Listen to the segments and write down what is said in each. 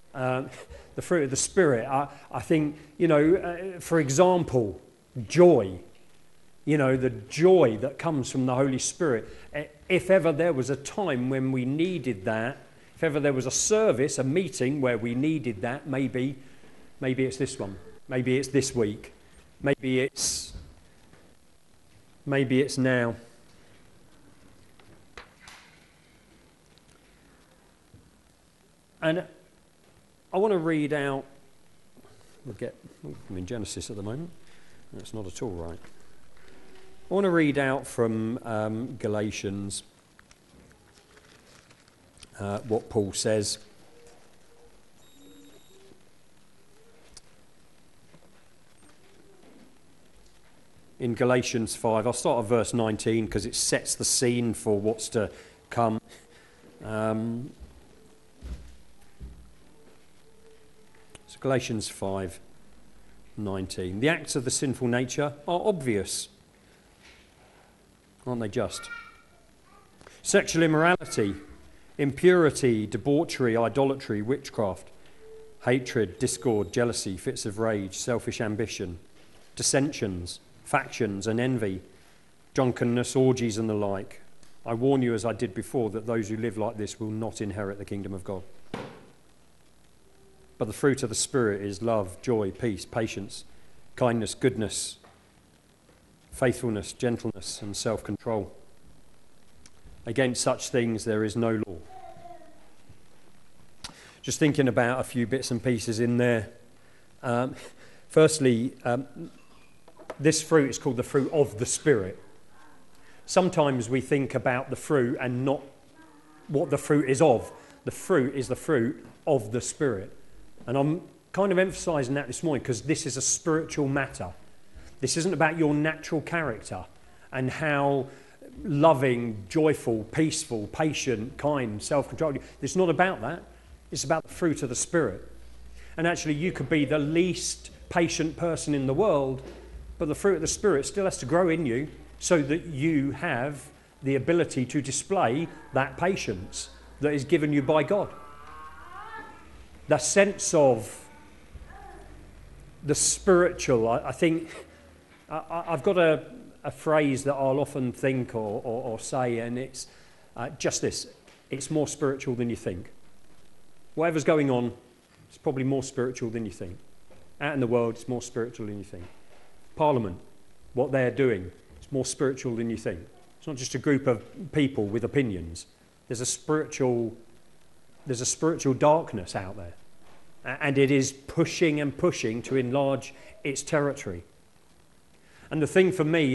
the fruit of the Spirit. I think, for example, joy. The joy that comes from the Holy Spirit. If ever there was a time when we needed that, if ever there was a service, a meeting where we needed that, maybe it's this one. Maybe it's this week. Maybe it's now. And I want to read out, I'm in Genesis at the moment. That's not at all right. I want to read out from Galatians what Paul says. In Galatians 5, I'll start at verse 19 because it sets the scene for what's to come. So Galatians 5:19. The acts of the sinful nature are obvious, aren't they just? Sexual immorality, impurity, debauchery, idolatry, witchcraft, hatred, discord, jealousy, fits of rage, selfish ambition, dissensions, factions and envy, drunkenness, orgies and the like. I warn you, as I did before, that those who live like this will not inherit the kingdom of God. But the fruit of the Spirit is love, joy, peace, patience, kindness, goodness, faithfulness, gentleness and self-control. Against such things there is no law. Just thinking about a few bits and pieces in there. Firstly, this fruit is called the fruit of the Spirit. Sometimes we think about the fruit and not what the fruit is of. The fruit is the fruit of the Spirit. And I'm kind of emphasising that this morning because this is a spiritual matter. This isn't about your natural character and how loving, joyful, peaceful, patient, kind, self-controlled. It's not about that. It's about the fruit of the Spirit. And actually you could be the least patient person in the world, but the fruit of the Spirit still has to grow in you so that you have the ability to display that patience that is given you by God. The sense of the spiritual, I think, I've got a phrase that I'll often think or say, and it's just this: it's more spiritual than you think. Whatever's going on, it's probably more spiritual than you think. Out in the world, it's more spiritual than you think. Parliament, what they're doing, it's more spiritual than you think. It's not just a group of people with opinions. There's a spiritual darkness out there. And it is pushing and pushing to enlarge its territory. And the thing for me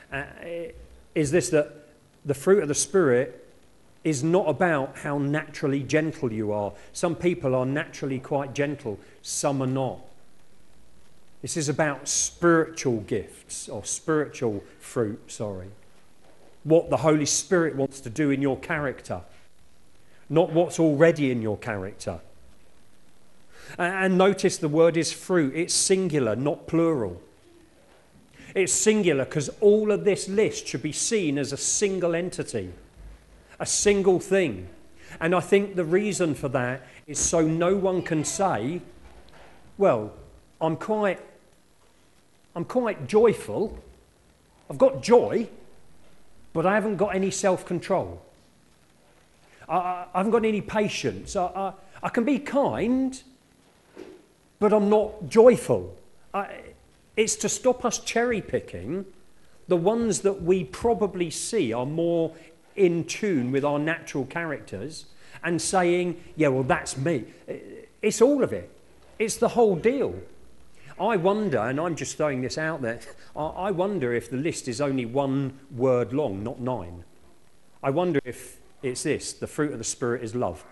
is this, that the fruit of the Spirit is not about how naturally gentle you are. Some people are naturally quite gentle, some are not. This is about spiritual gifts, or spiritual fruit, what the Holy Spirit wants to do in your character, not what's already in your character. And notice the word is fruit. It's singular, not plural. It's singular because all of this list should be seen as a single entity, a single thing. And I think the reason for that is so no one can say, well, I'm quite joyful. I've got joy, but I haven't got any self-control. I haven't got any patience. I can be kind, but I'm not joyful. It's to stop us cherry-picking the ones that we probably see are more in tune with our natural characters and saying, yeah, well, that's me. It's all of it. It's the whole deal. I wonder, and I'm just throwing this out there, I wonder if the list is only one word long, not 9. I wonder if it's this: the fruit of the Spirit is love.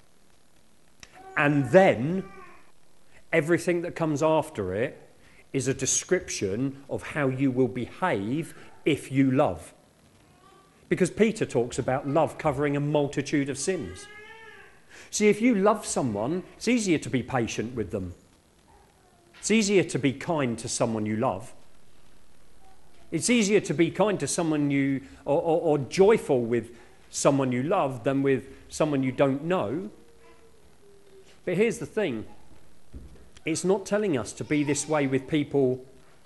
And then everything that comes after it is a description of how you will behave if you love. Because Peter talks about love covering a multitude of sins. See, if you love someone, it's easier to be patient with them. It's easier to be kind to someone you love. It's easier to be kind to someone or joyful with someone you love than with someone you don't know. But here's the thing. It's not telling us to be this way with people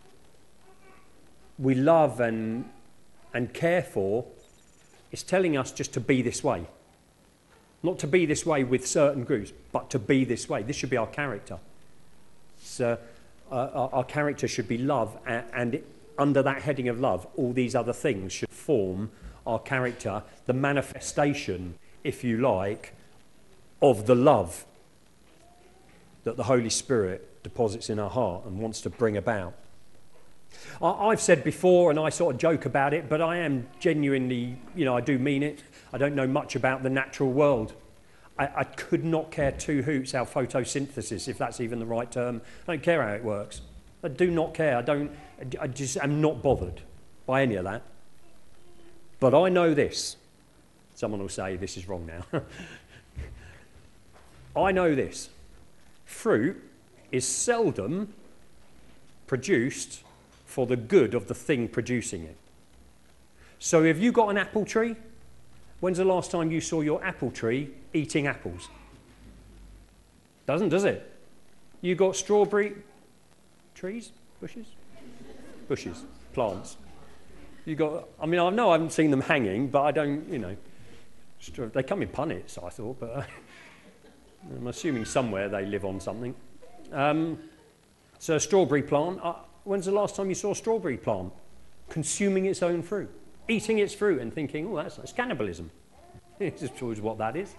we love and care for. It's telling us just to be this way. Not to be this way with certain groups, but to be this way. This should be our character. So our character should be love, and under that heading of love, all these other things should form our character, the manifestation, if you like, of the love that the Holy Spirit deposits in our heart and wants to bring about. I've said before, and I sort of joke about it, but I am genuinely, I do mean it. I don't know much about the natural world. I could not care two hoots how photosynthesis, if that's even the right term. I don't care how it works. I do not care. I just am not bothered by any of that. But I know this. Someone will say this is wrong now. I know this. Fruit is seldom produced for the good of the thing producing it. So if you've got an apple tree, when's the last time you saw your apple tree eating apples? Doesn't, does it? You got strawberry trees, bushes, plants. You got, I know I haven't seen them hanging, but I don't, they come in punnets, I thought, but I'm assuming somewhere they live on something. So a strawberry plant, when's the last time you saw a strawberry plant consuming its own fruit, eating its fruit and thinking, oh, that's cannibalism? It's just what that is.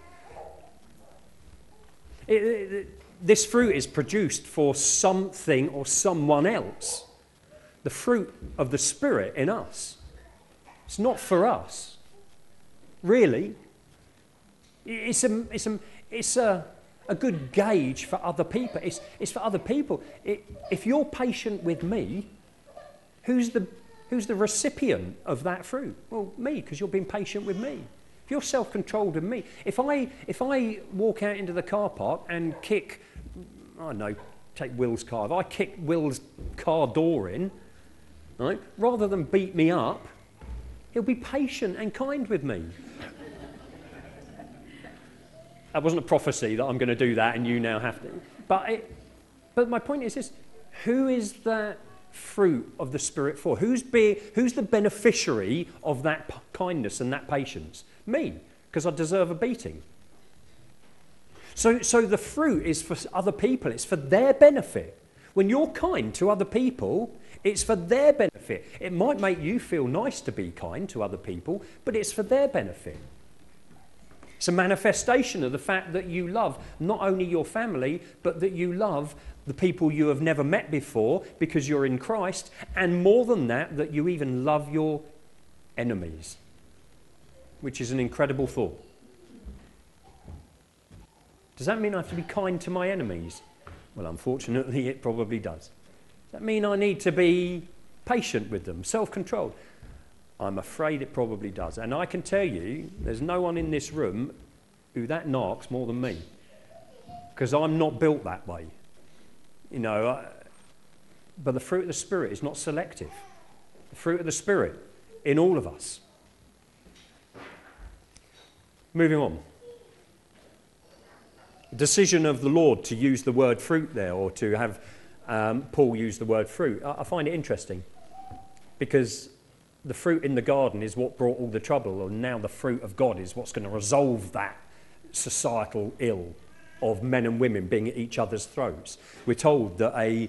This fruit is produced for something or someone else. The fruit of the Spirit in us. It's not for us. Really. It's a good gauge for other people. It's for other people. If you're patient with me, who's the recipient of that fruit? Well, me, because you're being patient with me. If you're self-controlled with me, if I walk out into the car park and kick, I don't know, take Will's car. If I kick Will's car door in, right, rather than beat me up, he'll be patient and kind with me. That wasn't a prophecy that I'm going to do that and you now have to. But my point is this: who is that fruit of the Spirit for? Who's the beneficiary of that kindness and that patience? Me, because I deserve a beating. So the fruit is for other people. It's for their benefit. When you're kind to other people, it's for their benefit. It might make you feel nice to be kind to other people, but it's for their benefit. It's a manifestation of the fact that you love not only your family, but that you love the people you have never met before because you're in Christ, and more than that, that you even love your enemies, which is an incredible thought. Does that mean I have to be kind to my enemies? Well, unfortunately, it probably does. Does that mean I need to be patient with them, self-controlled? I'm afraid it probably does. And I can tell you, there's no one in this room who that knocks more than me, because I'm not built that way. But the fruit of the Spirit is not selective. The fruit of the Spirit in all of us. Moving on. The decision of the Lord to use the word fruit there, or to have Paul use the word fruit, I find it interesting, because the fruit in the garden is what brought all the trouble, and now the fruit of God is what's going to resolve that societal ill of men and women being at each other's throats. We're told that a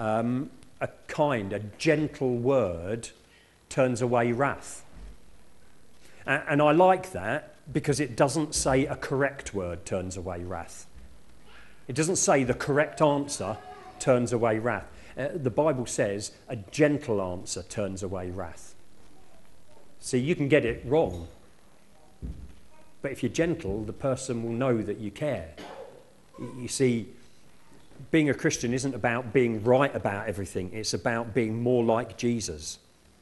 gentle word turns away wrath. And I like that because it doesn't say a correct word turns away wrath. It doesn't say the correct answer turns away wrath. The Bible says a gentle answer turns away wrath. See, you can get it wrong, but if you're gentle, the person will know that you care. You see, being a Christian isn't about being right about everything. It's about being more like Jesus.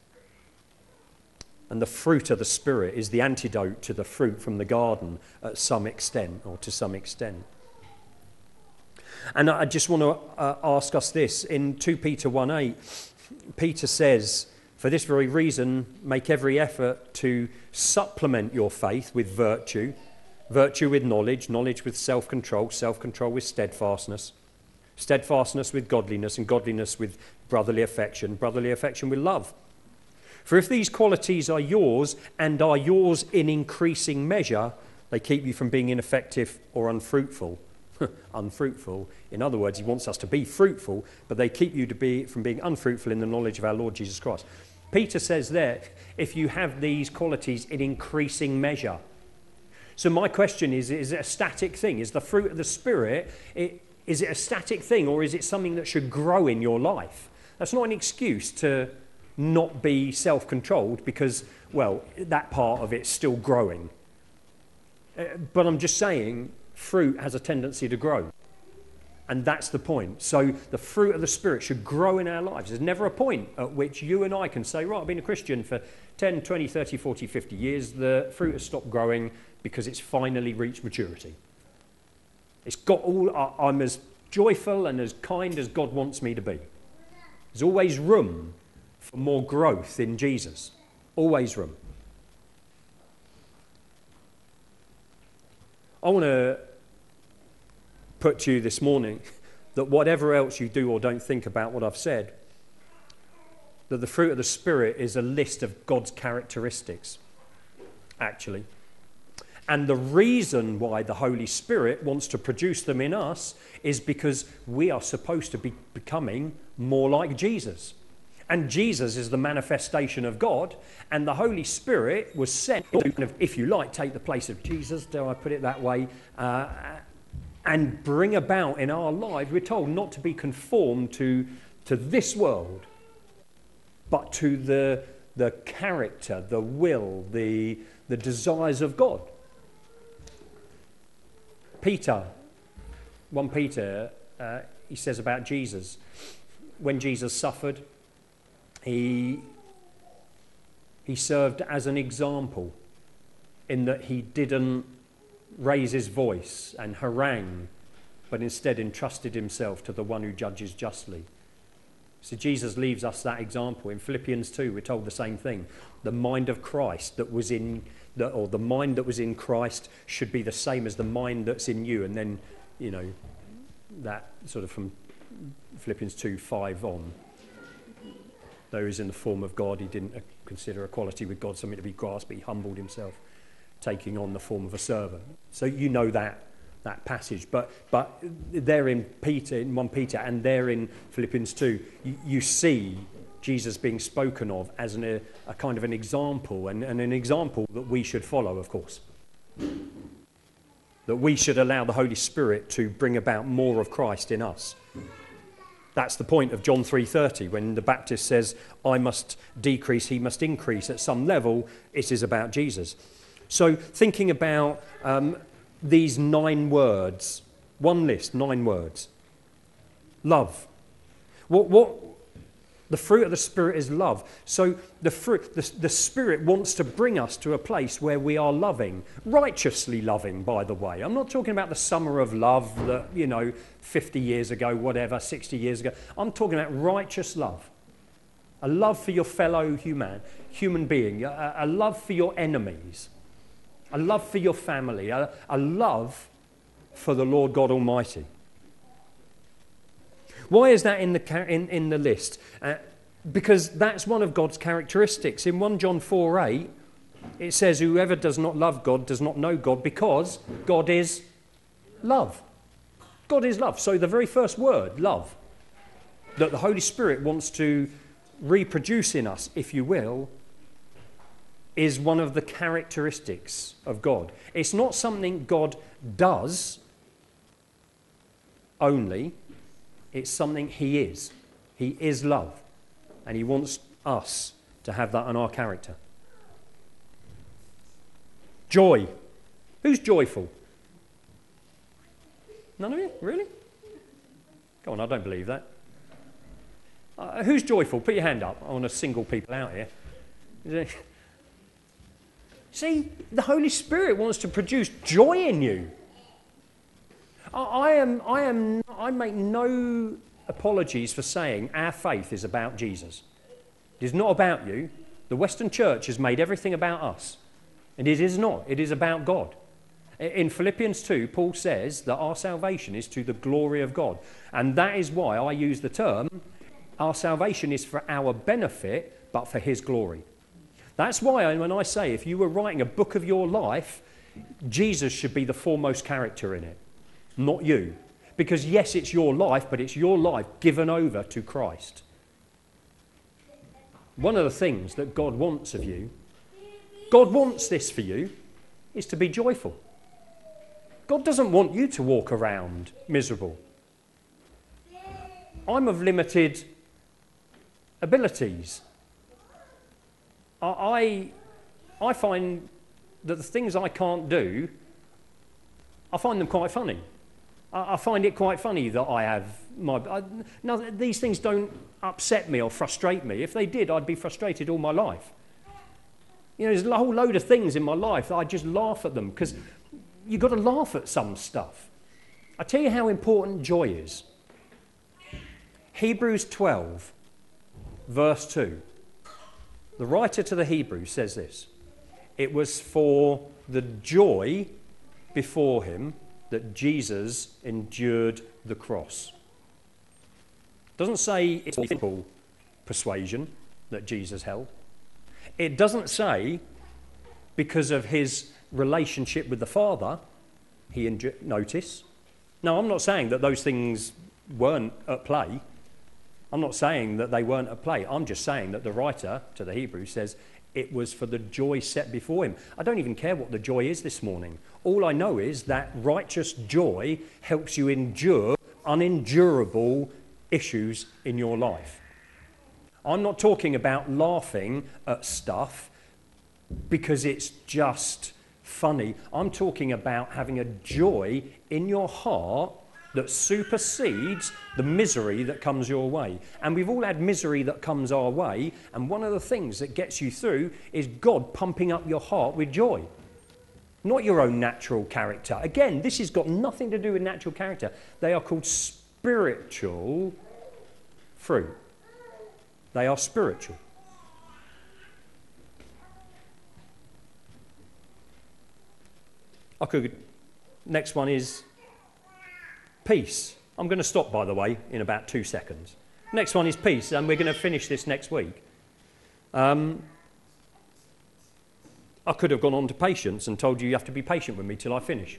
And the fruit of the Spirit is the antidote to the fruit from the garden at some extent, or to some extent. And I just want to ask us this. In 2 Peter 1:8, Peter says, "For this very reason, make every effort to supplement your faith with virtue, Virtue with knowledge, knowledge with self-control, self-control with steadfastness, steadfastness with godliness, and godliness with brotherly affection with love. For if these qualities are yours and are yours in increasing measure, they keep you from being ineffective or unfruitful. Unfruitful. In other words, he wants us to be fruitful, but they keep you from being unfruitful in the knowledge of our Lord Jesus Christ. Peter says there, if you have these qualities in increasing measure. So my question is it a static thing? Is the fruit of the Spirit, is it a static thing, or is it something that should grow in your life? That's not an excuse to not be self-controlled because, well, that part of it's still growing. But I'm just saying fruit has a tendency to grow. And that's the point. So the fruit of the Spirit should grow in our lives. There's never a point at which you and I can say, right, I've been a Christian for 10, 20, 30, 40, 50 years. The fruit has stopped growing because it's finally reached maturity. It's got all, I'm as joyful and as kind as God wants me to be. There's always room for more growth in Jesus. Always room. I want to put to you this morning that whatever else you do or don't think about what I've said, that the fruit of the Spirit is a list of God's characteristics, actually. And the reason why the Holy Spirit wants to produce them in us is because we are supposed to be becoming more like Jesus. And Jesus is the manifestation of God, and the Holy Spirit was sent to, kind of, if you like, take the place of Jesus, dare I put it that way, and bring about in our lives, we're told not to be conformed to this world, but to the character, the will, the desires of God. Peter, 1 Peter, he says about Jesus, when Jesus suffered, he served as an example in that he didn't raise his voice and harangue, but instead entrusted himself to the one who judges justly. So Jesus leaves us that example. In Philippians 2, we're told the same thing. The mind of Christ that was in, or the mind that was in Christ should be the same as the mind that's in you. And then, you know, that sort of from Philippians 2:5 on. Though he was in the form of God, he didn't consider equality with God something to be grasped, but he humbled himself, taking on the form of a servant. So you know that passage. But there in Peter, in 1 Peter, and there in Philippians 2, you see Jesus being spoken of as a kind of an example, and an example that we should follow, of course. That we should allow the Holy Spirit to bring about more of Christ in us. That's the point of John 3:30, when the Baptist says, I must decrease, he must increase. At some level, it is about Jesus. So thinking about these 9 words, one list, 9 words. Love. What the fruit of the Spirit is love. So the Spirit wants to bring us to a place where we are loving, righteously loving, by the way. I'm not talking about the summer of love that, 50 years ago, whatever, 60 years ago. I'm talking about righteous love. A love for your fellow human being, a love for your enemies, a love for your family, a love for the Lord God Almighty. Why is that in the list? Because that's one of God's characteristics. In 1 John 4:8, it says, whoever does not love God does not know God, because God is love. God is love. So the very first word, love, that the Holy Spirit wants to reproduce in us, if you will, is one of the characteristics of God. It's not something God does only. It's something he is. He is love. And he wants us to have that in our character. Joy. Who's joyful? None of you? Really? Go on, I don't believe that. Who's joyful? Put your hand up. I want to single people out here. See, the Holy Spirit wants to produce joy in you. I make no apologies for saying our faith is about Jesus. It is not about you. The Western Church has made everything about us. And it is not. It is about God. In Philippians 2, Paul says that our salvation is to the glory of God. And that is why I use the term, our salvation is for our benefit, but for his glory. That's why when I say if you were writing a book of your life, Jesus should be the foremost character in it, not you. Because yes, it's your life, but it's your life given over to Christ. One of the things that God wants of you, God wants this for you, is to be joyful. God doesn't want you to walk around miserable. I'm of limited abilities. I find that the things I can't do, I find them quite funny. I find it quite funny that I have now, these things don't upset me or frustrate me. If they did, I'd be frustrated all my life. You know, there's a whole load of things in my life that I just laugh at them because you've got to laugh at some stuff. I tell you how important joy is. Hebrews 12, verse 2. The writer to the Hebrews says this: it was for the joy before him that Jesus endured the cross. It doesn't say it's simple persuasion that Jesus held. It doesn't say because of his relationship with the Father he endured. Notice. No, I'm not saying that those things weren't at play. I'm not saying that they weren't at play. I'm just saying that the writer to the Hebrews says it was for the joy set before him. I don't even care what the joy is this morning. All I know is that righteous joy helps you endure unendurable issues in your life. I'm not talking about laughing at stuff because it's just funny. I'm talking about having a joy in your heart that supersedes the misery that comes your way. And we've all had misery that comes our way, and one of the things that gets you through is God pumping up your heart with joy. Not your own natural character. Again, this has got nothing to do with natural character. They are called spiritual fruit. They are spiritual. Next one is peace. I'm going to stop, by the way, in about 2 seconds. Next one is peace, and we're going to finish this next week. I could have gone on to patience and told you have to be patient with me till I finish.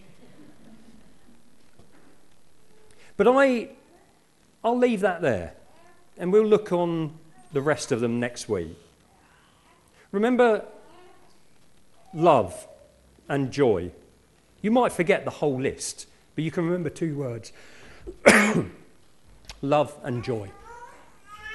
But I'll leave that there, and we'll look on the rest of them next week. Remember love and joy. You might forget the whole list, but you can remember 2 words. Love and joy.